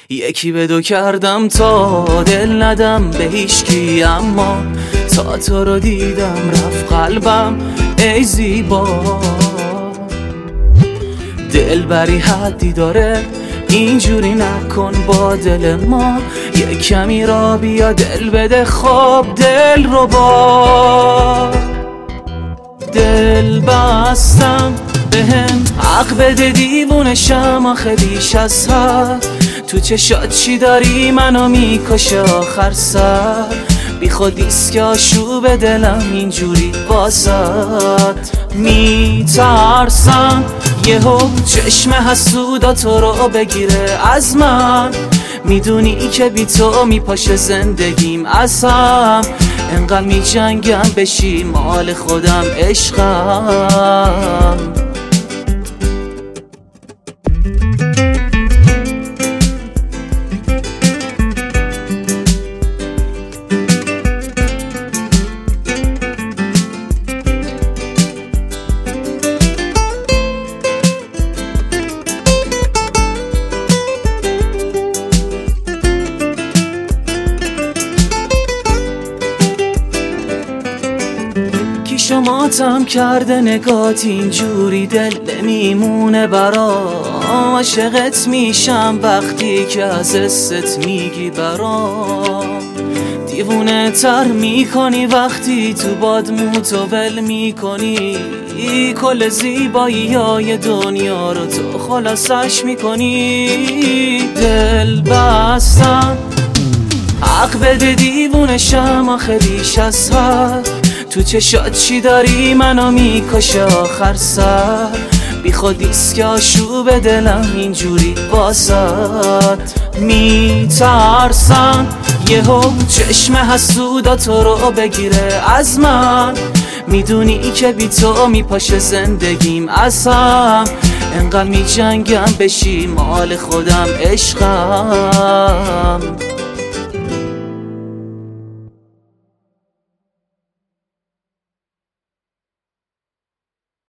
یکی به دو کردم تا دل ندم به هیچکی، اما تا تو رو دیدم رفت قلبم ای زیبا. دلبری حدی داره، اینجوری نکن با دل ما، یه کمی را بیا دل بده خواب دل رو با. دل بستم بهم حق بده دیوونشم، آخه بیش از حد تو چشات چی داری منو میکشه آخر سر. بی خودیست که آشوب دلم اینجوری واسد. میترسم یهو چشم حسودا تو رو بگیره از من، میدونی که بی تو میپاشه زندگیم از هم. انقدر میجنگم بشی مال خودم عشقم. شماتم کرده نگات اینجوری، دل نمیمونه برام. عاشقت میشم وقتی که از حست میگی برام. دیوونه تر میکنی وقتی تو باد موتو ول میکنی. کل زیبایی های دنیا رو تو خلاصش میکنی. دل بستم حق بده دیوونشم، آخه بیش از حد تو چشات چی داری منو میکشه آخر سر. بی خودیست که آشوب دلم اینجوری واسد. میترسم یهو چشم حسودا تو رو بگیره از من، میدونی که بی تو میپاشه زندگیم از هم. انقدر میجنگم بشی مال خودم عشقم.